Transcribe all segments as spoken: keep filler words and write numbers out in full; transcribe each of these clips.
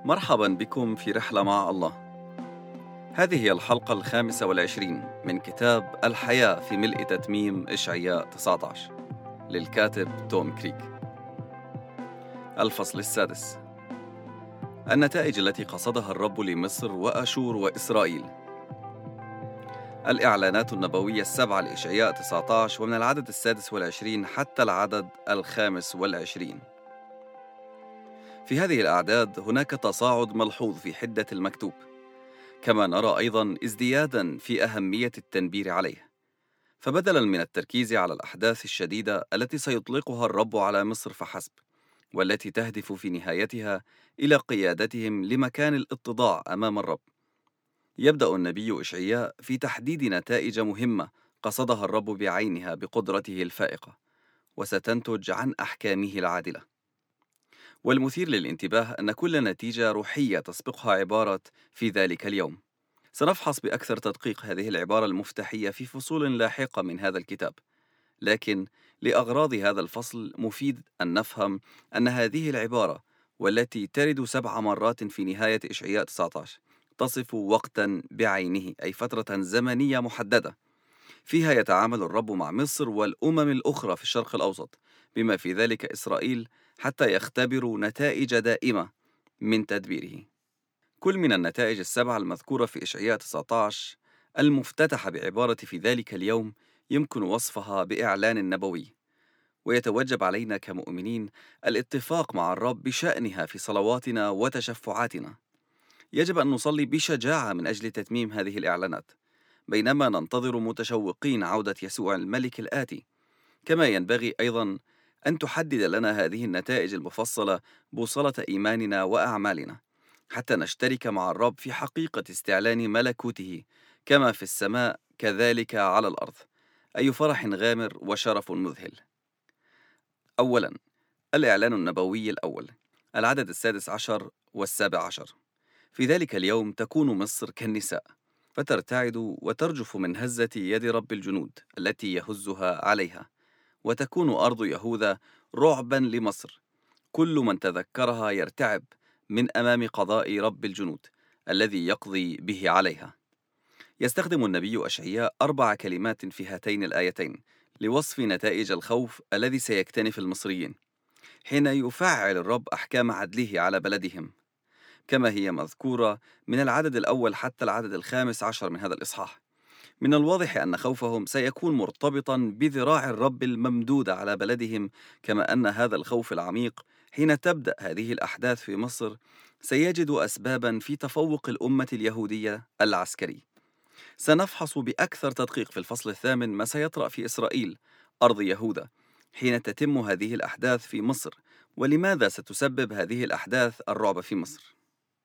مرحبا بكم في رحلة مع الله. هذه هي الحلقة الخامسة والعشرين من كتاب الحياة في ملء تتميم إشعياء تسعة عشر للكاتب توم كريك. الفصل السادس: النتائج التي قصدها الرب لمصر وأشور وإسرائيل. الإعلانات النبوية السبعة لإشعياء تسعة عشر، ومن العدد السادس والعشرين حتى العدد الخامس والعشرين. في هذه الأعداد هناك تصاعد ملحوظ في حدة المكتوب، كما نرى أيضاً ازدياداً في أهمية التنبير عليه. فبدلاً من التركيز على الأحداث الشديدة التي سيطلقها الرب على مصر فحسب، والتي تهدف في نهايتها إلى قيادتهم لمكان الاتضاع أمام الرب، يبدأ النبي إشعياء في تحديد نتائج مهمة قصدها الرب بعينها بقدرته الفائقة، وستنتج عن أحكامه العادلة. والمثير للانتباه أن كل نتيجة روحية تسبقها عبارة في ذلك اليوم. سنفحص بأكثر تدقيق هذه العبارة المفتاحية في فصول لاحقة من هذا الكتاب، لكن لأغراض هذا الفصل مفيد أن نفهم أن هذه العبارة، والتي ترد سبع مرات في نهاية إشعياء تسعة عشر، تصف وقتا بعينه، أي فترة زمنية محددة فيها يتعامل الرب مع مصر والأمم الأخرى في الشرق الأوسط، بما في ذلك إسرائيل، حتى يختبروا نتائج دائمة من تدبيره. كل من النتائج السبعة المذكورة في إشعياء تسعة عشر المفتتحة بعبارة في ذلك اليوم يمكن وصفها بإعلان نبوي، ويتوجب علينا كمؤمنين الاتفاق مع الرب بشأنها في صلواتنا وتشفعاتنا. يجب أن نصلي بشجاعة من أجل تتميم هذه الإعلانات، بينما ننتظر متشوقين عودة يسوع الملك الآتي. كما ينبغي أيضاً أن تحدد لنا هذه النتائج المفصلة بوصلة إيماننا وأعمالنا، حتى نشترك مع الرب في حقيقة استعلان ملكوته كما في السماء كذلك على الأرض، أي فرح غامر وشرف مذهل. أولاً، الإعلان النبوي الأول، العدد السادس عشر والسابع عشر. في ذلك اليوم تكون مصر كالنساء، فترتعد وترجف من هزة يد رب الجنود التي يهزها عليها، وتكون أرض يهوذا رعبا لمصر. كل من تذكرها يرتعب من أمام قضاء رب الجنود الذي يقضي به عليها. يستخدم النبي أشعياء أربع كلمات في هاتين الآيتين لوصف نتائج الخوف الذي سيكتنف المصريين حين يفعل الرب أحكام عدله على بلدهم، كما هي مذكورة من العدد الأول حتى العدد الخامس عشر من هذا الإصحاح. من الواضح أن خوفهم سيكون مرتبطا بذراع الرب الممدودة على بلدهم، كما أن هذا الخوف العميق حين تبدأ هذه الأحداث في مصر سيجد أسبابا في تفوق الأمة اليهودية العسكري. سنفحص بأكثر تدقيق في الفصل الثامن ما سيطرأ في إسرائيل أرض يهوذا حين تتم هذه الأحداث في مصر، ولماذا ستسبب هذه الأحداث الرعب في مصر.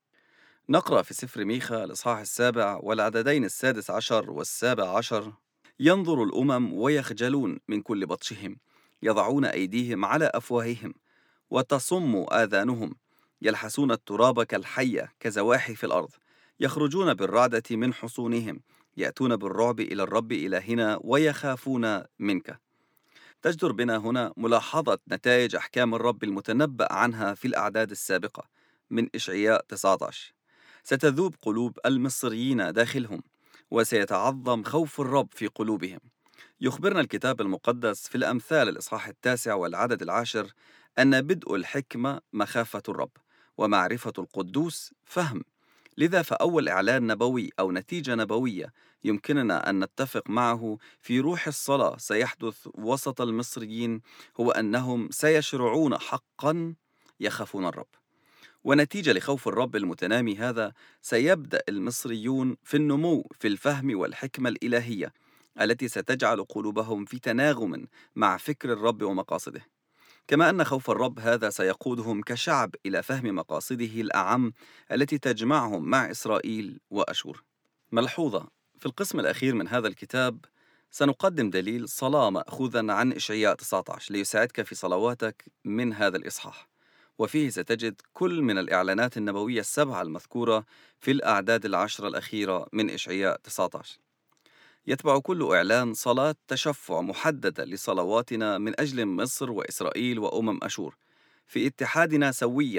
نقرأ في سفر ميخا الإصحاح السابع والعددين السادس عشر والسابع عشر: ينظر الأمم ويخجلون من كل بطشهم، يضعون أيديهم على أفواههم وتصم آذانهم، يلحسون التراب كالحية كزواحف الأرض، يخرجون بالرعدة من حصونهم، يأتون بالرعب إلى الرب إلهنا ويخافون منك. تجدر بنا هنا ملاحظة نتائج أحكام الرب المتنبأ عنها في الأعداد السابقة من إشعياء تسعة عشر. ستذوب قلوب المصريين داخلهم، وسيتعظم خوف الرب في قلوبهم. يخبرنا الكتاب المقدس في الأمثال الإصحاح التاسع والعدد العاشر أن بدء الحكمة مخافة الرب، ومعرفة القدوس فهم. لذا فأول إعلان نبوي أو نتيجة نبوية يمكننا أن نتفق معه في روح الصلاة سيحدث وسط المصريين هو أنهم سيشرعون حقا يخافون الرب. ونتيجة لخوف الرب المتنامي هذا سيبدأ المصريون في النمو في الفهم والحكمة الإلهية التي ستجعل قلوبهم في تناغم مع فكر الرب ومقاصده، كما أن خوف الرب هذا سيقودهم كشعب إلى فهم مقاصده الأعم التي تجمعهم مع إسرائيل وأشور. ملحوظة: في القسم الأخير من هذا الكتاب سنقدم دليل صلاة مأخوذا عن إشعياء تسعة عشر ليساعدك في صلواتك من هذا الإصحاح، وفيه ستجد كل من الإعلانات النبوية السبعة المذكورة في الأعداد العشر الأخيرة من إشعياء تسعة عشر. يتبع كل إعلان صلاة تشفع محددة لصلواتنا من أجل مصر وإسرائيل وأمم أشور، في اتحادنا سويا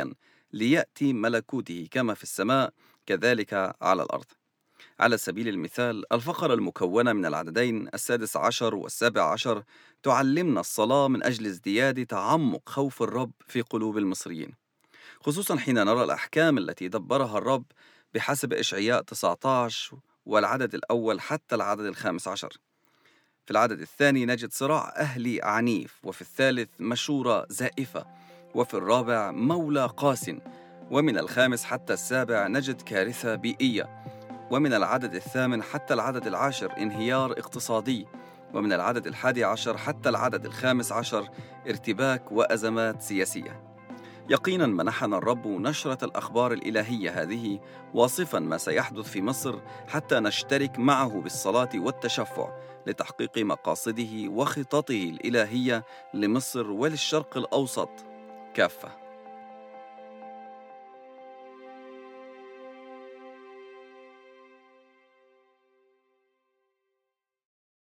ليأتي ملكوته كما في السماء كذلك على الأرض. على سبيل المثال، الفقرة المكونة من العددين السادس عشر والسابع عشر تعلمنا الصلاة من أجل ازدياد تعمق خوف الرب في قلوب المصريين، خصوصا حين نرى الأحكام التي دبرها الرب بحسب إشعياء تسعة عشر والعدد الأول حتى العدد الخامس عشر. في العدد الثاني نجد صراع أهلي عنيف، وفي الثالث مشورة زائفة، وفي الرابع مولى قاس، ومن الخامس حتى السابع نجد كارثة بيئية، ومن العدد الثامن حتى العدد العاشر انهيار اقتصادي، ومن العدد الحادي عشر حتى العدد الخامس عشر ارتباك وأزمات سياسية. يقينا منحنا الرب نشرة الأخبار الإلهية هذه واصفا ما سيحدث في مصر حتى نشترك معه بالصلاة والتشفع لتحقيق مقاصده وخططه الإلهية لمصر وللشرق الأوسط كافة.